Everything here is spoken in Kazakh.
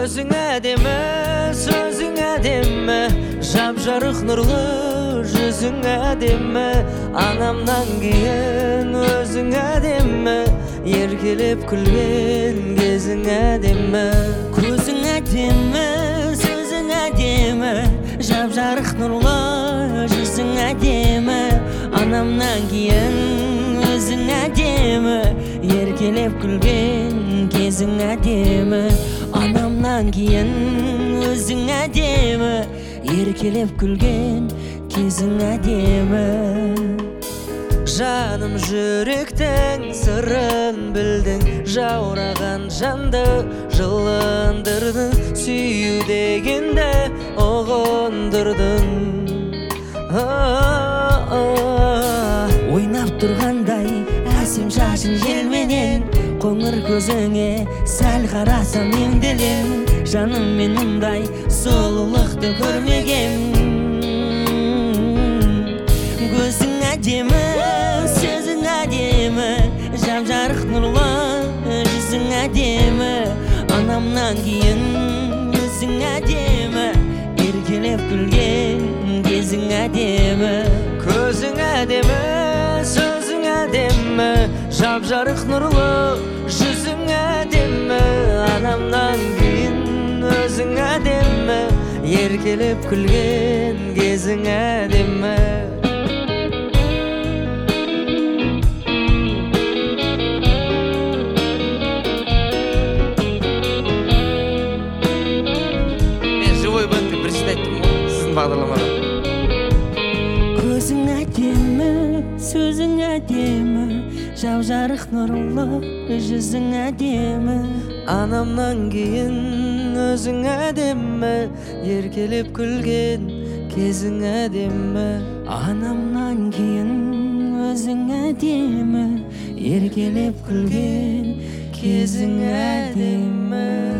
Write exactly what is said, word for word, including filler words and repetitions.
Көзің әдемі, сөзің әдемі, жап-жарық нұрлы жүзің әдемі. Анамнан кейін өзің әдемі, еркелеп күлген кезің әдемі. Көзің әдемі, сөзің әдемі, жап-жарық нұрлы жүзің әдемі. Анамнан кейін өзің әдемі, еркелеп күлген кезің әдемі. Анамнан кейін өзің әдемі, еркелеп күлген кезің әдемі. Жаным жүректің сырын білдің, жаураған жанды жылындырдың, сүю дегенді ұғындырдың. Ойнап тұрғандай әсем шашын желменен, қоңыр көзіңе сәл қарасам емделем. Жаным мен мұндай сұлулықты көрмегем. Көзің әдемі, сөзің әдемі, жап-жарық нұрлы жүзің әдемі. Анамнан кейін өзің әдемі, еркелеп күлген кезің әдемі. Көзің әдемі, сөзің әдемі, жап-жарық нұрлы жүзің әдемі. Анамнан кейін өзің әдемі, еркелеп күлген кезің әдемі. Көзің әдемі, сөзің әдемі, жап-жарық нұрлы жүзің әдемі. Анамнан кейін өзің әдемі, еркелеп күлген кезің әдемі. Анамнан кейін өзің әдемі, еркелеп күлген кезің әдемі.